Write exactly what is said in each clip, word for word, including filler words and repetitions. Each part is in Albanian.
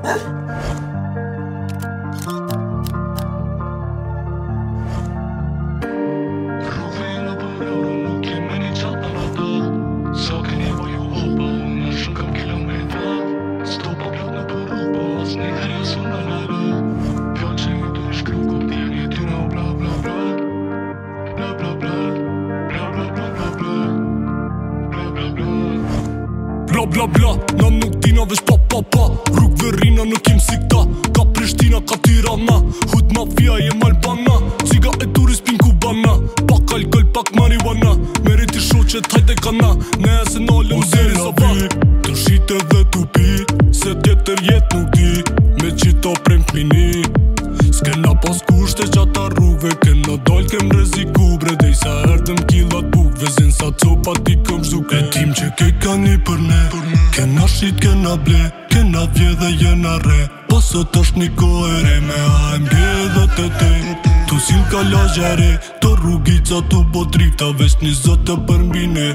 Bla bla bla, na nuk tina vesh pa pa pa. Rrug Verrina nuk jem si kta. Ka Prishtina, ka Tirana. Hut mafia jem Albana. Ciga e turis pin Kubana. Pak alkohol, pak marijuana. Meri ti shoqet, hajde kana. Ne e se nalëm deri sa va. Të shite dhe tu pi, se tjetër jet nuk di. Me qita prem t'mini. S'kena pas kushte qata rrugve. Kena dal kem reziku bre. Dej sa erdëm killat bukve. Zin sa copa ti këm zhuke. E tim që ke ka një për ne. Kena shit, kena ble. Kena vje dhe jena re. Pasët është një kohë me A M G dhe T T. Tu sil ka lagja re. Të rrugica tu bo drifta. Vesh një zote për mbine.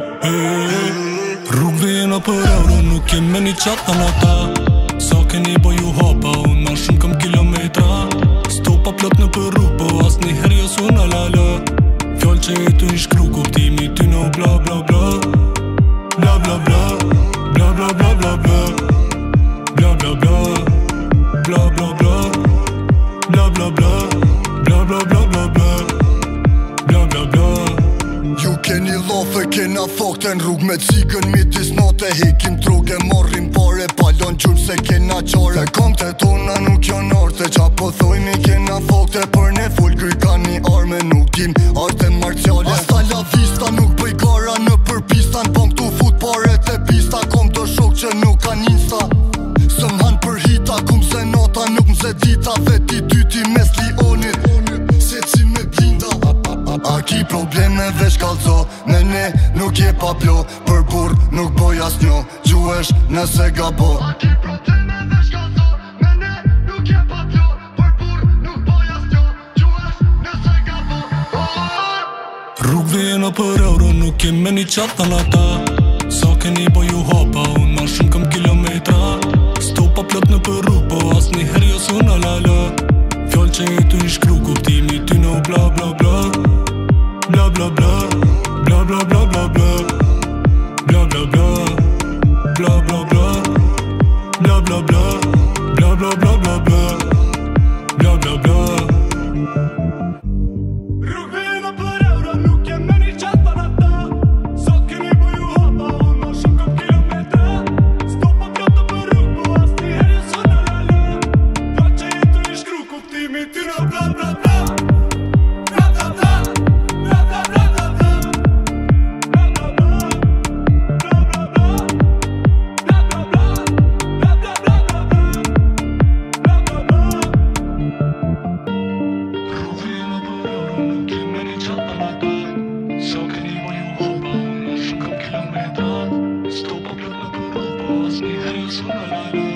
Rrugve jena për euro. Nuk jem me një qata në ta. Sa keni bo ju hapa. Unë ma shumë kam kilometra. Stopa plot në për rrug. Po as një her jo suna lala. Fjall që e tu një shkru. Kuptimi ty no bla bla bla. Bla bla bla. Bla bla bla bla bla. Bla bla bla. Bla bla bla. Bla bla bla. Bla bla bla bla bla. Bla bla bla. Ju keni lofe, kena fokte n'rrug me cikën midis note. Hekim droge, morrim pare, palon gjurë se kena qare. Komte tona nuk jon orte, qa po thojni kena fokte. Për ne full kry ka një arme, nuk dim arte marciale. Asta la vista, nuk bëj gara në për pista. N'bom t'u fut pare te pista. Kom të shok që nuk ka insta. Sëm han për hita, kum se nota, nuk mse dita. Veti dyti mes lionit, se ci me blinda. A ki probleme vesh kalco, me ne nuk je pa plo. Për bur nuk boj as njo, gjuesh nëse gabo. A ki probleme vesh kalco, me ne nuk je pa plo. Për bur nuk boj as njo, gjuesh nëse gabo. Rrugve jena për euro, nuk jem me një qata në ta. Sa keni bo ju hapa, unë ma shumë kam kilometra. Stopa plot në për rrug, po as një her jo suna lala. Fjall që e tu një shkru, kuptimi ty no bla bla bla. Bla bla bla. Bla bla bla bla bla. Bla bla bla. Bla bla bla. Bla bla bla. Bla bla bla bla bla. Bla bla bla. Rrugve jena për euro, nuk jem me një qata në ta. Sa keni bo ju hapa, unë ma shumë kam kilometra. Stopa plot në për rrug, po as një her jo suna lala. Fjall që e tu një shkru, kuptimi ty no bla bla bla. Stopa plot në për rrug, po as një her jo suna lala.